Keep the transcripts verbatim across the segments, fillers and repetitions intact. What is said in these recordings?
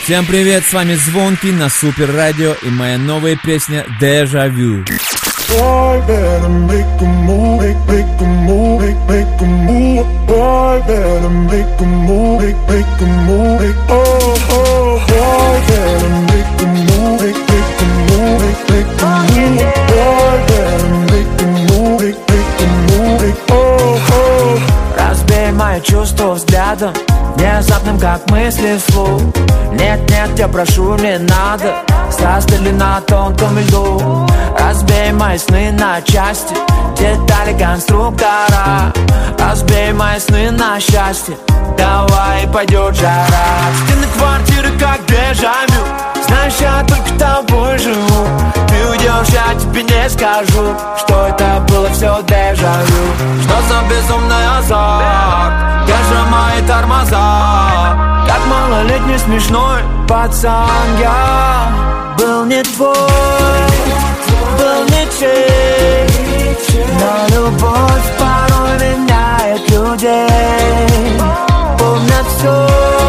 Всем привет, с вами Звонкий на Супер Радио и моя новая песня «Déjà Vu». Boy, better make a move, make, make a move, make, make a move. Boy, better make a move, make, make a move, make, oh, oh. Boy, better make a move, make, make a move, make, make a move. Boy, better make a move, make, make a move, make, oh, oh. Разбей мои чувства взглядом, внезапным, как мысли вслух. Нет, нет, я прошу, не надо, застыли на тонком льду. Разбей мои сны на части, детали конструктора. Разбей мои сны на счастье, давай пойдет жара. Стены квартиры как дежавю, знаешь, я только тобой живу. Ты уйдешь, я тебе не скажу, что это было все дежавю. Что за безумный азарт, держи мои тормоза. Как малолетний смешной пацан я был не твой, был ничей. Но любовь порой меняет людей. Помнят все,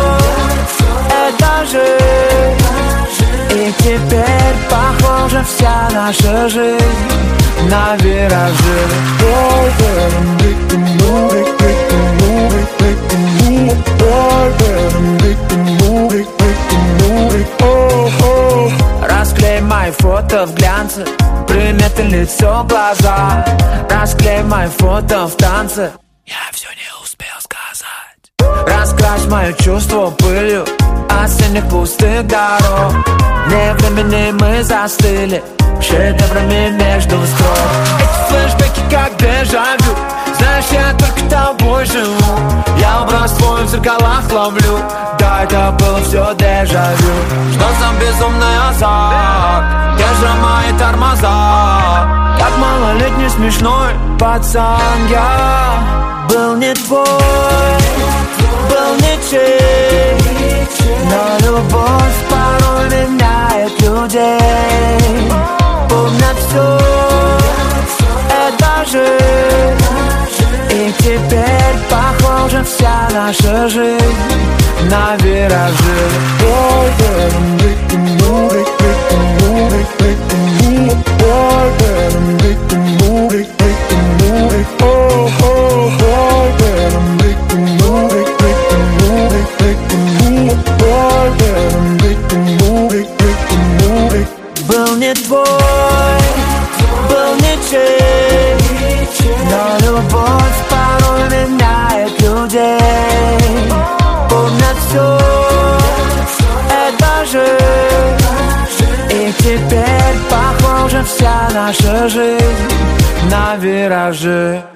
это жизнь. И теперь похожа вся наша жизнь на виражи. Boy, better make a move, make, make a move, make, make a move. Boy, better make a move, make, make a move, make, oh, oh. Расклей мои фото в глянце, приметы лицо, глаза. Расклей мои фото в танце, я все не успел сказать. Раскрась мои чувства пылью осенних пустых дорог. Не времени мы застыли шедеврами между строк. Эти флешбеки как дежавю, знаешь, я только тобой живу. Я образ твой в зеркалах ловлю, да, это было все дежавю. Что за безумный азарт, держи мои тормоза. Как малолетний смешной пацан я был не твой, был ничей. Но любовь порой меняет людей. Помнят все, это жизнь. И теперь похожа вся наша жизнь на виражи. Boy, better make a move, make, make a move, make, make a move. Boy, better make a move, make, make a move, make, oh, oh. Boy, better make a move, make, make a move, make, make a move. Boy, better make a move, make, make a move, make. Был не твой, был ничей. Но любовь порой меняет людей. Помнят все, это жизнь. И теперь похожа вся наша жизнь на виражи.